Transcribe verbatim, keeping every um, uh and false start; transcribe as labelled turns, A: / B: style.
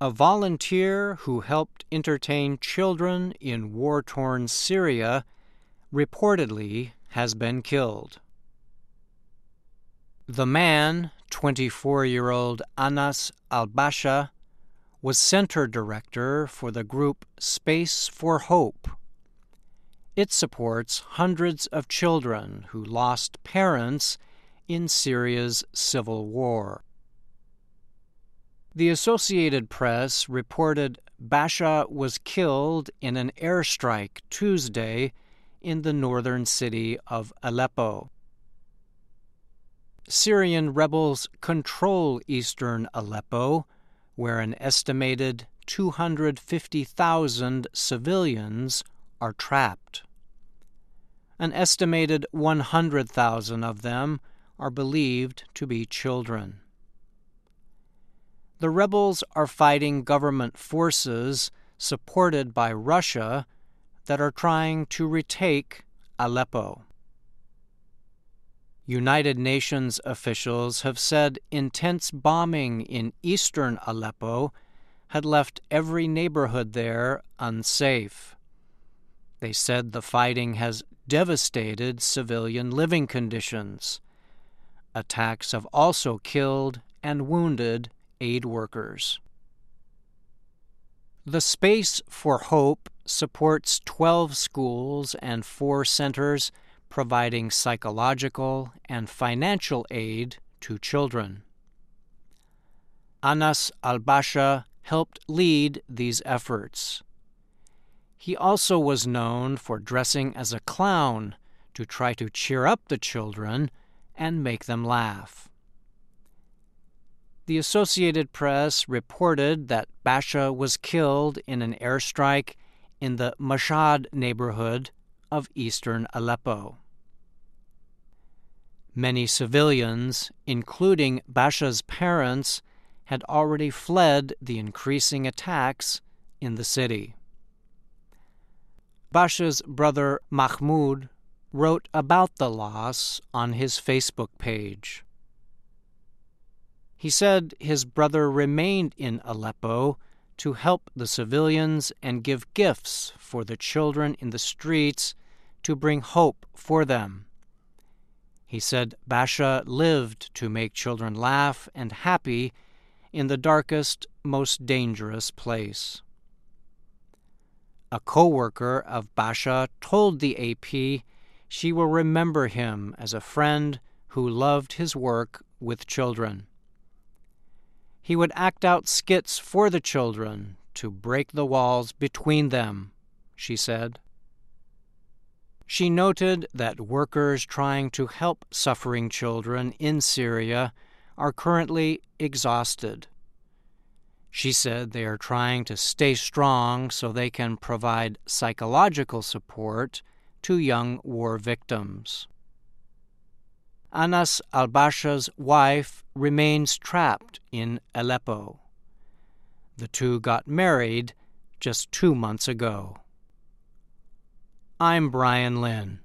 A: A volunteer who helped entertain children in war-torn Syria reportedly has been killed. The man, twenty-four-year-old Anas Al-Basha, was center director for the group Space for Hope. It supports hundreds of children who lost parents in Syria's civil war. The Associated Press reported Basha was killed in an airstrike Tuesday in the northern city of Aleppo. Syrian rebels control eastern Aleppo, where an estimated two hundred fifty thousand civilians are trapped. An estimated one hundred thousand of them are believed to be children. The rebels are fighting government forces supported by Russia that are trying to retake Aleppo. United Nations officials have said intense bombing in eastern Aleppo had left every neighborhood there unsafe. They said the fighting has devastated civilian living conditions. Attacks have also killed and wounded aid workers. The Space for Hope supports twelve schools and four centers providing psychological and financial aid to children. Anas Al-Basha helped lead these efforts. He also was known for dressing as a clown to try to cheer up the children and make them laugh. The Associated Press reported that Basha was killed in an airstrike in the Mashhad neighborhood of eastern Aleppo. Many civilians, including Basha's parents, had already fled the increasing attacks in the city. Basha's brother Mahmoud wrote about the loss on his Facebook page. He said his brother remained in Aleppo to help the civilians and give gifts for the children in the streets to bring hope for them. He said Basha lived to make children laugh and happy in the darkest, most dangerous place. A co-worker of Basha told the A P she will remember him as a friend who loved his work with children. He would act out skits for the children to break the walls between them, she said. She noted that workers trying to help suffering children in Syria are currently exhausted. She said they are trying to stay strong so they can provide psychological support to young war victims. Anas Al-Basha's wife remains trapped in Aleppo. The two got married just two months ago. I'm Brian Lynn.